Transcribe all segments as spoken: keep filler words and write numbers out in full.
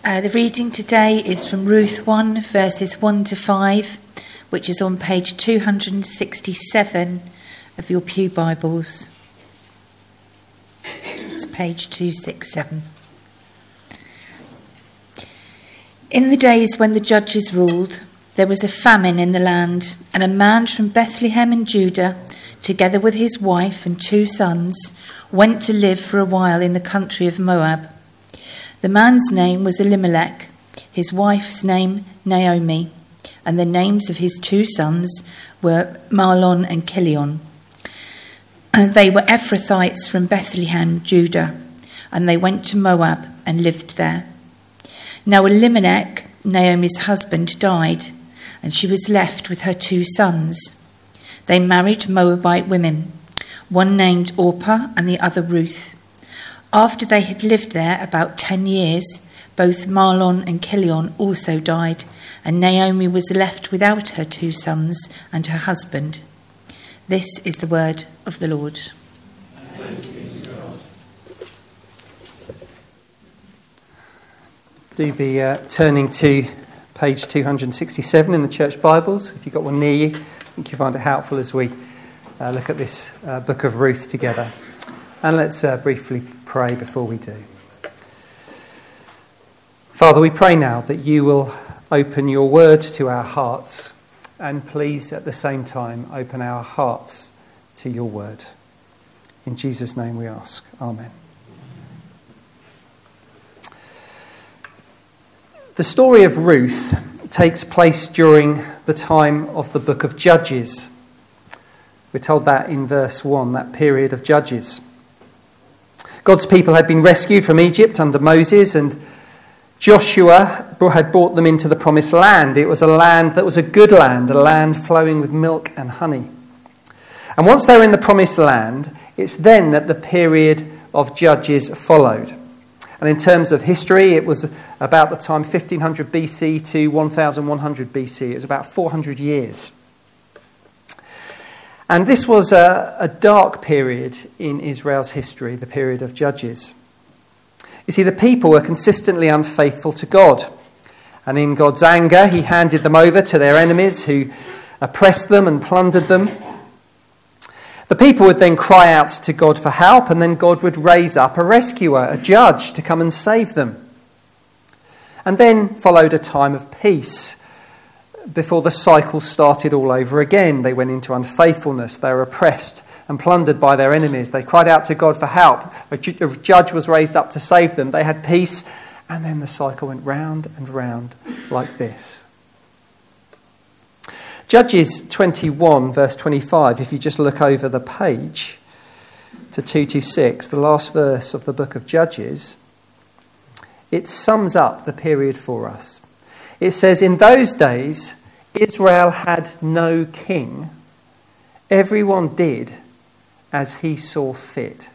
Uh, the reading today is from Ruth one, verses one to five, which is on page two hundred sixty-seven of your Pew Bibles. It's page two sixty-seven. In the days when the judges ruled, there was a famine in the land, and a man from Bethlehem in Judah, together with his wife and two sons, went to live for a while in the country of Moab. The man's name was Elimelech, his wife's name Naomi, and the names of his two sons were Mahlon and Chilion. And they were Ephrathites from Bethlehem, Judah, and they went to Moab and lived there. Now Elimelech, Naomi's husband, died, and she was left with her two sons. They married Moabite women, one named Orpah and the other Ruth. After they had lived there about ten years, both Mahlon and Chilion also died, and Naomi was left without her two sons and her husband. This is the word of the Lord. Do be uh, turning to page two hundred sixty-seven in the Church Bibles. If you've got one near you, I think you'll find it helpful as we uh, look at this uh, book of Ruth together. And let's uh, briefly pray before we do. Father, we pray now that you will open your word to our hearts, and please at the same time open our hearts to your word. In Jesus' name we ask. Amen. The story of Ruth takes place during the time of the book of Judges. We're told that in verse one, that period of Judges. God's people had been rescued from Egypt under Moses, and Joshua had brought them into the promised land. It was a land that was a good land, a land flowing with milk and honey. And once they were in the promised land, it's then that the period of Judges followed. And in terms of history, it was about the time fifteen hundred B C to one thousand one hundred B C. It was about four hundred years. And this was a, a dark period in Israel's history, the period of Judges. You see, the people were consistently unfaithful to God. And in God's anger, he handed them over to their enemies who oppressed them and plundered them. The people would then cry out to God for help, and then God would raise up a rescuer, a judge, to come and save them. And then followed a time of peace before the cycle started all over again. They went into unfaithfulness. They were oppressed and plundered by their enemies. They cried out to God for help. A judge was raised up to save them. They had peace, and then the cycle went round and round like this. Judges twenty-one, verse twenty-five, if you just look over the page to two twenty-six, the last verse of the book of Judges, it sums up the period for us. It says, in those days, Israel had no king. Everyone did as he saw fit.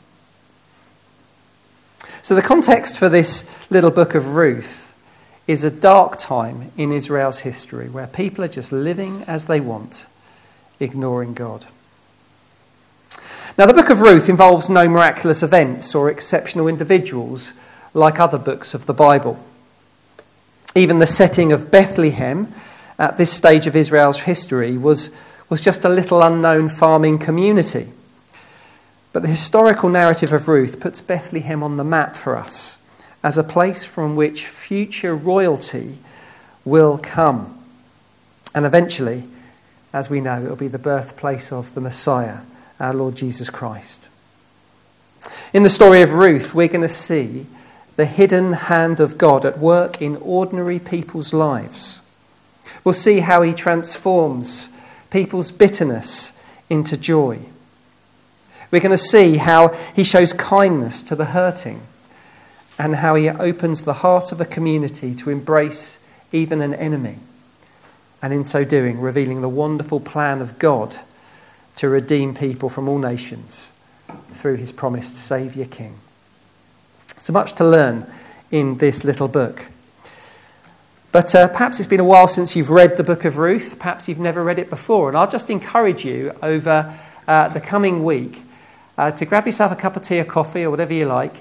So the context for this little book of Ruth is a dark time in Israel's history where people are just living as they want, ignoring God. Now, the book of Ruth involves no miraculous events or exceptional individuals like other books of the Bible. Even the setting of Bethlehem at this stage of Israel's history was, was just a little unknown farming community. But the historical narrative of Ruth puts Bethlehem on the map for us as a place from which future royalty will come. And eventually, as we know, it will be the birthplace of the Messiah, our Lord Jesus Christ. In the story of Ruth, we're going to see the hidden hand of God at work in ordinary people's lives. We'll see how he transforms people's bitterness into joy. We're going to see how he shows kindness to the hurting and how he opens the heart of a community to embrace even an enemy. And in so doing, revealing the wonderful plan of God to redeem people from all nations through his promised Saviour King. So much to learn in this little book. But uh, perhaps it's been a while since you've read the book of Ruth. Perhaps you've never read it before. And I'll just encourage you over uh, the coming week uh, to grab yourself a cup of tea or coffee or whatever you like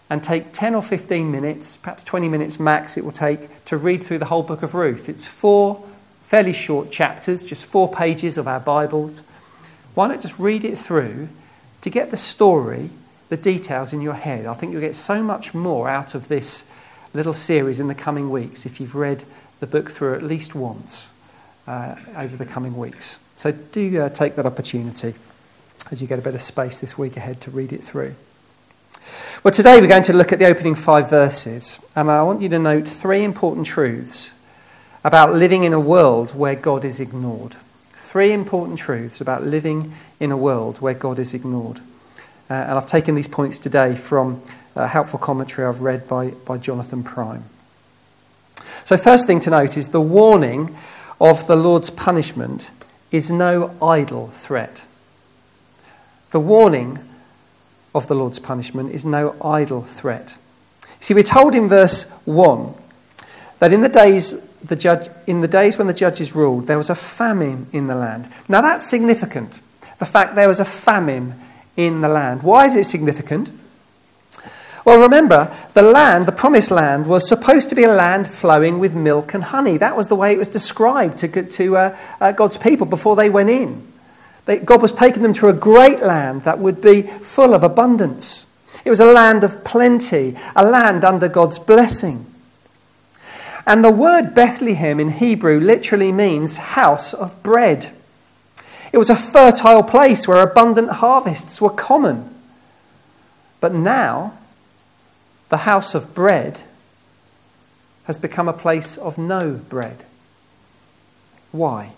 and take ten or fifteen minutes, perhaps twenty minutes max it will take to read through the whole book of Ruth. It's four fairly short chapters, just four pages of our Bibles. Why not just read it through to get the story, the details in your head? I think you'll get so much more out of this little series in the coming weeks if you've read the book through at least once uh, over the coming weeks. So do uh, take that opportunity as you get a bit of space this week ahead to read it through. Well, today we're going to look at the opening five verses, and I want you to note three important truths about living in a world where God is ignored. Three important truths about living in a world where God is ignored. Uh, and I've taken these points today from a helpful commentary I've read by, by Jonathan Prime. So first thing to note is the warning of the Lord's punishment is no idle threat. The warning of the Lord's punishment is no idle threat. See, we're told in verse one that in the days the judge in the days when the judges ruled, there was a famine in the land. Now that's significant. The fact there was a famine in the land. Why is it significant? Well, remember, the land, the promised land, was supposed to be a land flowing with milk and honey. That was the way it was described to, to uh, uh, God's people before they went in. They, God was taking them to a great land that would be full of abundance. It was a land of plenty, a land under God's blessing. And the word Bethlehem in Hebrew literally means house of bread. It was a fertile place where abundant harvests were common. But now, the house of bread has become a place of no bread. Why?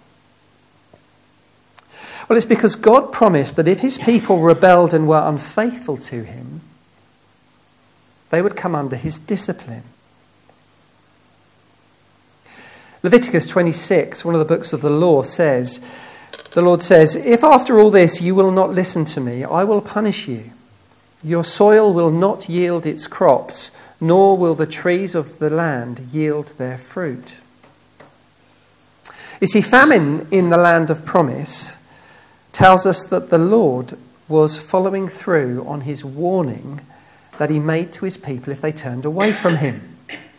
Well, it's because God promised that if his people rebelled and were unfaithful to him, they would come under his discipline. Leviticus twenty-six, one of the books of the law, says, the Lord says, "If after all this you will not listen to me, I will punish you. Your soil will not yield its crops, nor will the trees of the land yield their fruit." You see, famine in the land of promise tells us that the Lord was following through on his warning that he made to his people if they turned away from him.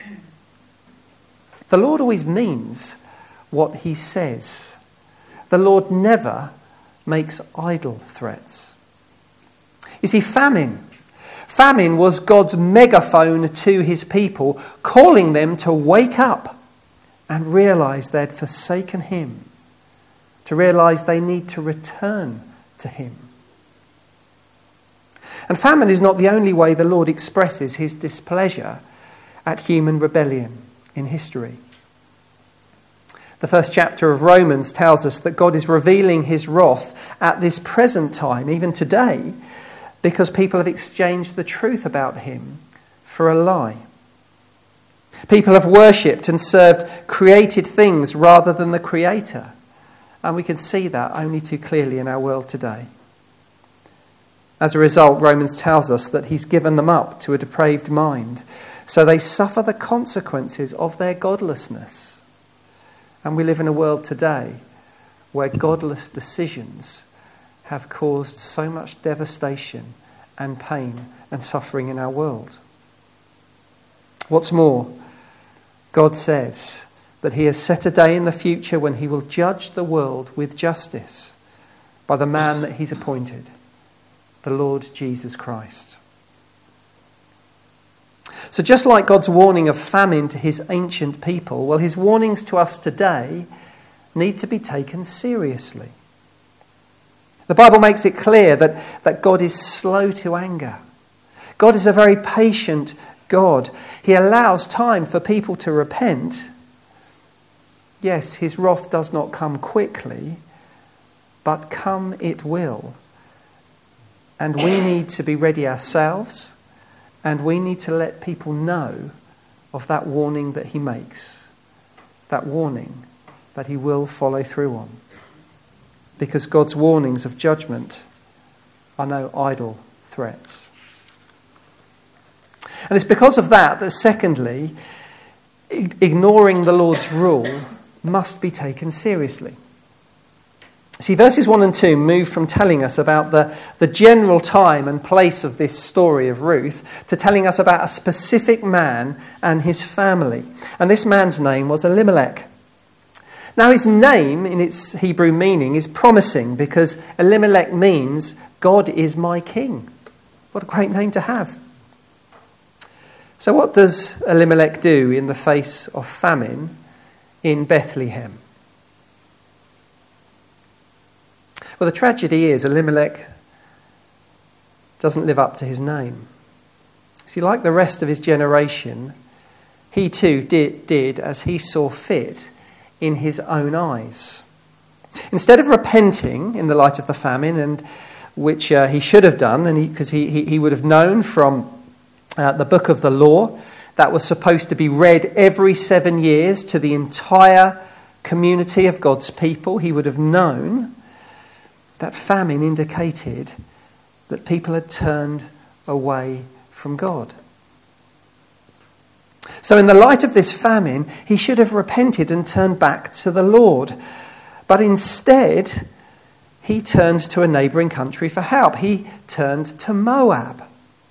The Lord always means what he says. The Lord never makes idle threats. You see, famine. Famine was God's megaphone to his people, calling them to wake up and realise they'd forsaken him, to realise they need to return to him. And famine is not the only way the Lord expresses his displeasure at human rebellion in history. The first chapter of Romans tells us that God is revealing his wrath at this present time, even today, because people have exchanged the truth about him for a lie. People have worshipped and served created things rather than the Creator. And we can see that only too clearly in our world today. As a result, Romans tells us that he's given them up to a depraved mind, so they suffer the consequences of their godlessness. And we live in a world today where godless decisions have caused so much devastation and pain and suffering in our world. What's more, God says that he has set a day in the future when he will judge the world with justice by the man that he's appointed, the Lord Jesus Christ. So just like God's warning of famine to his ancient people, well, his warnings to us today need to be taken seriously. The Bible makes it clear that, that God is slow to anger. God is a very patient God. He allows time for people to repent. Yes, his wrath does not come quickly, but come it will. And we need to be ready ourselves, and we need to let people know of that warning that he makes, that warning that he will follow through on. Because God's warnings of judgment are no idle threats. And it's because of that that, secondly, ignoring the Lord's rule must be taken seriously. See, verses one and two move from telling us about the, the general time and place of this story of Ruth to telling us about a specific man and his family. And this man's name was Elimelech. Now, his name, in its Hebrew meaning, is promising because Elimelech means God is my king. What a great name to have. So what does Elimelech do in the face of famine in Bethlehem? Well, the tragedy is Elimelech doesn't live up to his name. See, like the rest of his generation, he too did, did as he saw fit in his own eyes. Instead of repenting in the light of the famine, and which uh, he should have done, and because he, he, he would have known from uh, the book of the law that was supposed to be read every seven years to the entire community of God's people, he would have known that famine indicated that people had turned away from God. So in the light of this famine, he should have repented and turned back to the Lord. But instead, he turned to a neighbouring country for help. He turned to Moab.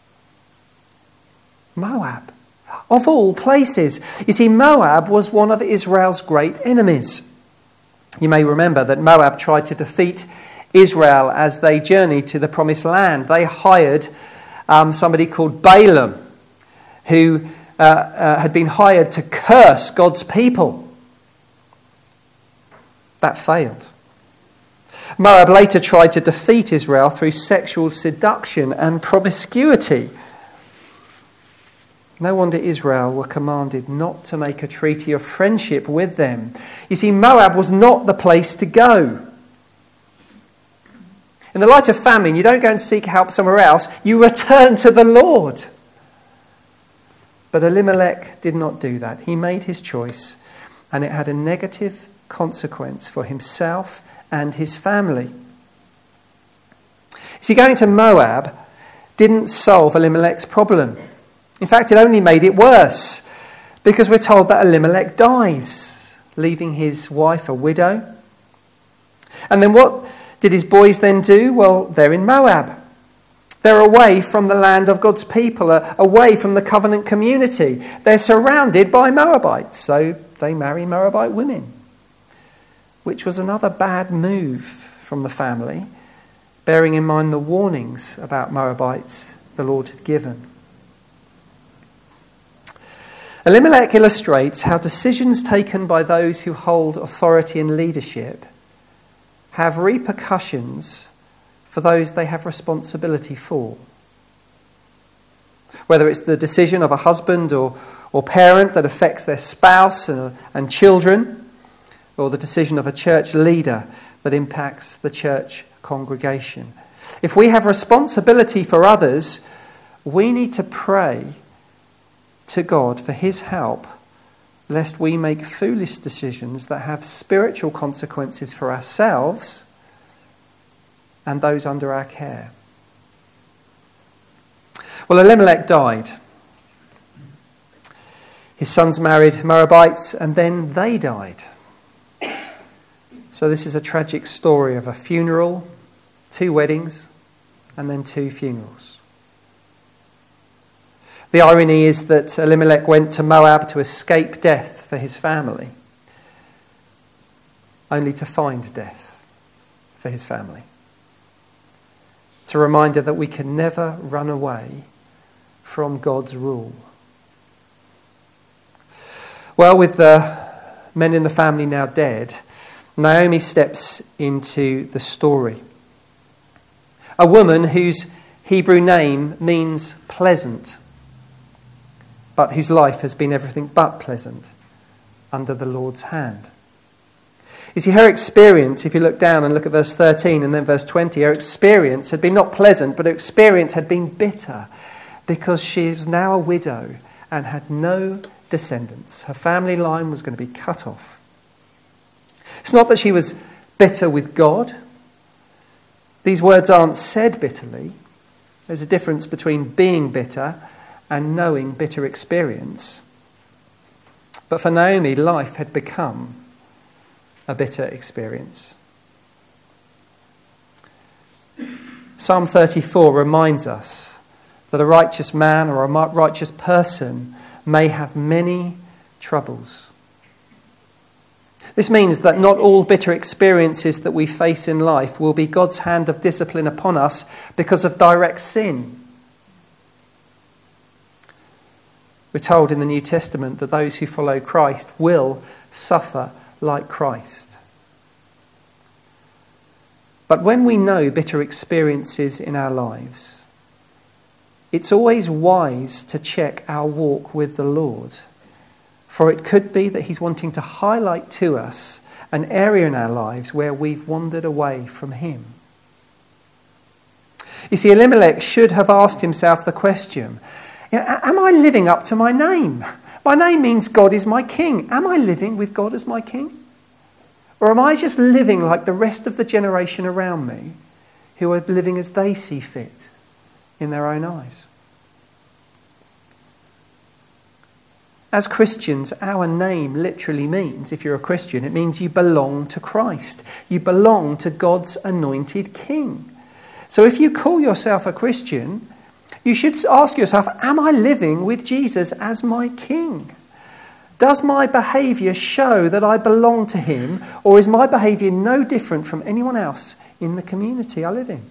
Moab, of all places. You see, Moab was one of Israel's great enemies. You may remember that Moab tried to defeat Israel as they journeyed to the promised land. They hired um, somebody called Balaam, who uh, uh, had been hired to curse God's people. That failed. Moab later tried to defeat Israel through sexual seduction and promiscuity. No wonder Israel were commanded not to make a treaty of friendship with them. You see, Moab was not the place to go. In the light of famine, you don't go and seek help somewhere else. You return to the Lord. But Elimelech did not do that. He made his choice, and it had a negative consequence for himself and his family. See, going to Moab didn't solve Elimelech's problem. In fact, it only made it worse, because we're told that Elimelech dies, leaving his wife a widow. And then what did his boys then do? Well, they're in Moab. They're away from the land of God's people, away from the covenant community. They're surrounded by Moabites, so they marry Moabite women, which was another bad move from the family, bearing in mind the warnings about Moabites the Lord had given. Elimelech illustrates how decisions taken by those who hold authority and leadership have repercussions for those they have responsibility for. Whether it's the decision of a husband or, or parent that affects their spouse and, and children, or the decision of a church leader that impacts the church congregation. If we have responsibility for others, we need to pray to God for his help, lest we make foolish decisions that have spiritual consequences for ourselves and those under our care. Well, Elimelech died. His sons married Moabites, and then they died. So this is a tragic story of a funeral, two weddings, and then two funerals. The irony is that Elimelech went to Moab to escape death for his family, only to find death for his family. It's a reminder that we can never run away from God's rule. Well, with the men in the family now dead, Naomi steps into the story. A woman whose Hebrew name means pleasant, but whose life has been everything but pleasant under the Lord's hand. You see, her experience, if you look down and look at verse thirteen and then verse twenty, her experience had been not pleasant, but her experience had been bitter, because she was now a widow and had no descendants. Her family line was going to be cut off. It's not that she was bitter with God. These words aren't said bitterly. There's a difference between being bitter and knowing bitter experience. But for Naomi, life had become a bitter experience. Psalm thirty-four reminds us that a righteous man or a righteous person may have many troubles. This means that not all bitter experiences that we face in life will be God's hand of discipline upon us because of direct sin. We're told in the New Testament that those who follow Christ will suffer like Christ. But when we know bitter experiences in our lives, it's always wise to check our walk with the Lord. For it could be that he's wanting to highlight to us an area in our lives where we've wandered away from him. You see, Elimelech should have asked himself the question, am I living up to my name? My name means God is my king. Am I living with God as my king? Or am I just living like the rest of the generation around me who are living as they see fit in their own eyes? As Christians, our name literally means, if you're a Christian, it means you belong to Christ. You belong to God's anointed king. So if you call yourself a Christian, you should ask yourself, am I living with Jesus as my king? Does my behaviour show that I belong to him, or is my behaviour no different from anyone else in the community I live in?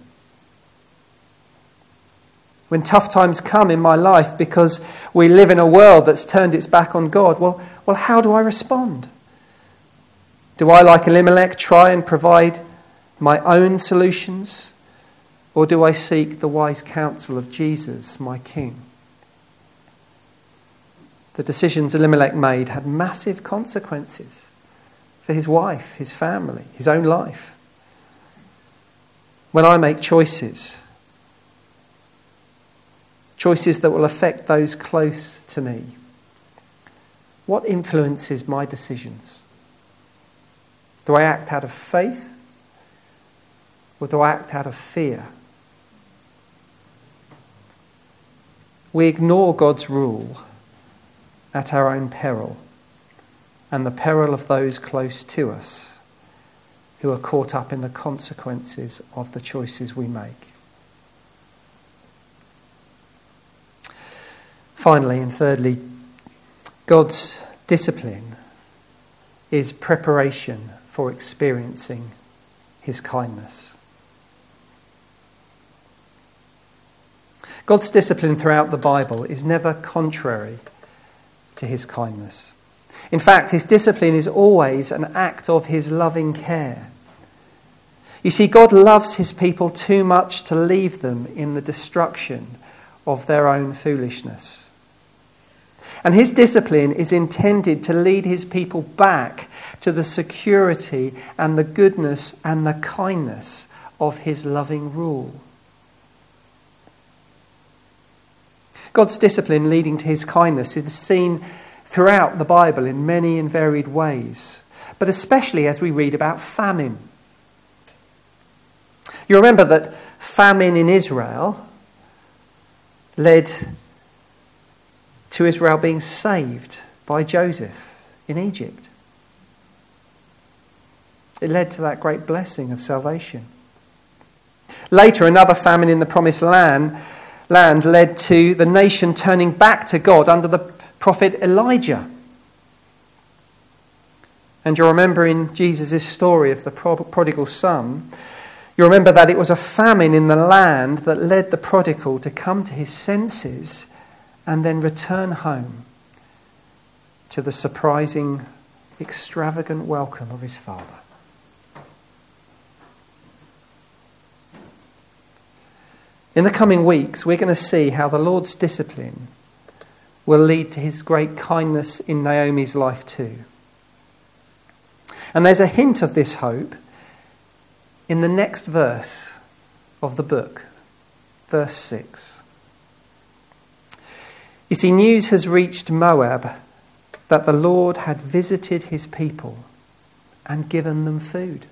When tough times come in my life because we live in a world that's turned its back on God, well, well, how do I respond? Do I, like Elimelech, try and provide my own solutions, or do I seek the wise counsel of Jesus, my King? The decisions Elimelech made had massive consequences for his wife, his family, his own life. When I make choices, choices that will affect those close to me, what influences my decisions? Do I act out of faith, or do I act out of fear? We ignore God's rule at our own peril and the peril of those close to us who are caught up in the consequences of the choices we make. Finally and thirdly, God's discipline is preparation for experiencing his kindness. God's discipline throughout the Bible is never contrary to his kindness. In fact, his discipline is always an act of his loving care. You see, God loves his people too much to leave them in the destruction of their own foolishness. And his discipline is intended to lead his people back to the security and the goodness and the kindness of his loving rule. God's discipline leading to his kindness is seen throughout the Bible in many and varied ways, but especially as we read about famine. You remember that famine in Israel led to Israel being saved by Joseph in Egypt. It led to that great blessing of salvation. Later, another famine in the Promised Land land led to the nation turning back to God under the prophet Elijah. And you remember in Jesus' story of the prodigal son, you remember that it was a famine in the land that led the prodigal to come to his senses and then return home to the surprising, extravagant welcome of his father. In the coming weeks, we're going to see how the Lord's discipline will lead to his great kindness in Naomi's life too. And there's a hint of this hope in the next verse of the book, verse six. You see, news has reached Moab that the Lord had visited his people and given them food.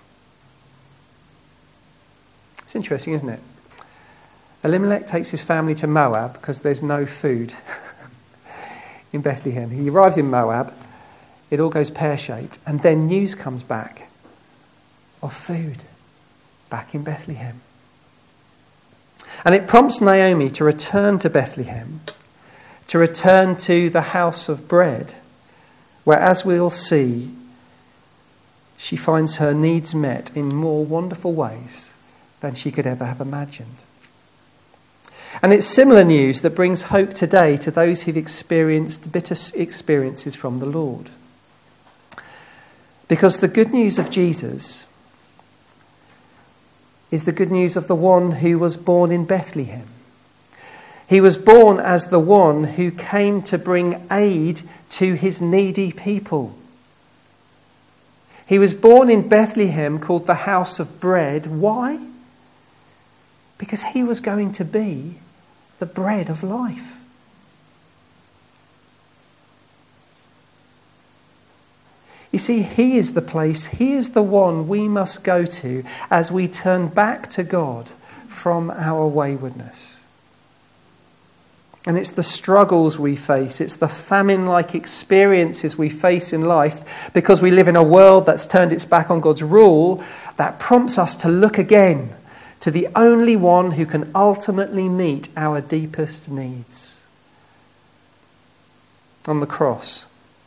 It's interesting, isn't it? Elimelech takes his family to Moab because there's no food in Bethlehem. He arrives in Moab, it all goes pear-shaped, and then news comes back of food back in Bethlehem. And it prompts Naomi to return to Bethlehem, to return to the house of bread, where, as we'll see, she finds her needs met in more wonderful ways than she could ever have imagined. And it's similar news that brings hope today to those who've experienced bitter experiences from the Lord. Because the good news of Jesus is the good news of the one who was born in Bethlehem. He was born as the one who came to bring aid to his needy people. He was born in Bethlehem, called the house of bread. Why? Because he was going to be the bread of life. You see, he is the place, he is the one we must go to as we turn back to God from our waywardness. And it's the struggles we face, it's the famine-like experiences we face in life because we live in a world that's turned its back on God's rule that prompts us to look again to the only one who can ultimately meet our deepest needs. On the cross,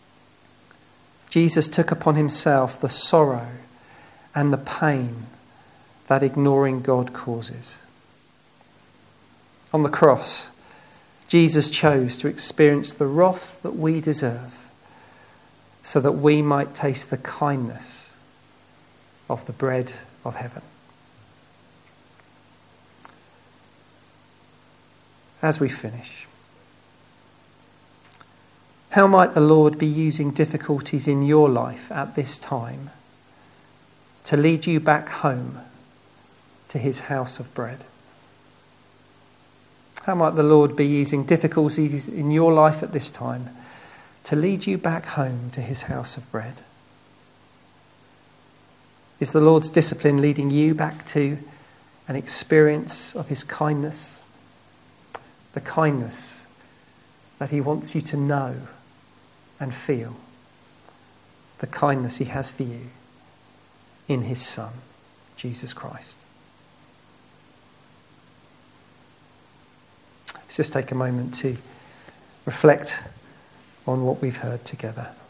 Jesus took upon himself the sorrow and the pain that ignoring God causes. On the cross, Jesus chose to experience the wrath that we deserve so that we might taste the kindness of the bread of heaven. As we finish, how might the Lord be using difficulties in your life at this time to lead you back home to his house of bread? How might the Lord be using difficulties in your life at this time to lead you back home to his house of bread? Is the Lord's discipline leading you back to an experience of his kindness? The kindness that he wants you to know and feel. The kindness he has for you in his Son, Jesus Christ. Let's just take a moment to reflect on what we've heard together.